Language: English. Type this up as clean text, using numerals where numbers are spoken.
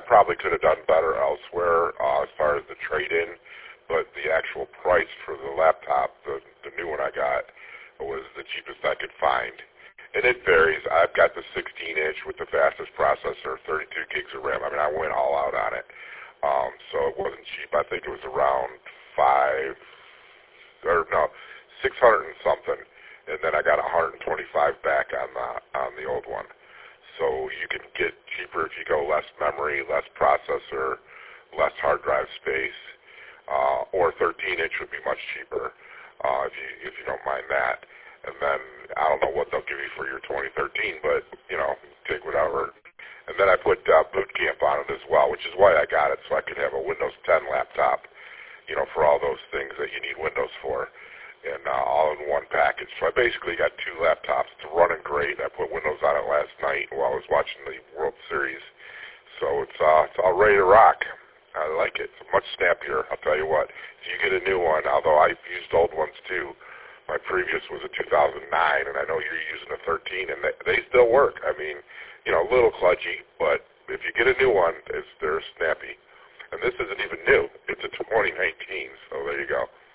probably could have done better elsewhere as far as the trade-in, but the actual price for the laptop, the new one I got, was the cheapest I could find. And it varies. I've got the 16-inch with the fastest processor, 32 gigs of RAM. I mean, I went all out on it. So it wasn't cheap. I think it was around 600 and something. And then I got 125 back on the old one. So you can get cheaper if you go less memory, less processor, less hard drive space, or 13-inch would be much cheaper if you don't mind that. And then I don't know what they'll give you for your 2013, but, take whatever. And then I put Boot Camp on it as well, which is why I got it, so I could have a Windows 10 laptop, for all those things that you need Windows for, and all in one package. So I basically got two laptops. It's running great. I put Windows on it last night while I was watching the World Series. So it's all ready to rock. I like it. It's much snappier, I'll tell you what. If you get a new one, although I've used old ones too, my previous was a 2009, and I know you're using a 13, and they still work. I mean, a little kludgy, but if you get a new one, they're snappy. And this isn't even new. It's a 2019, so there you go.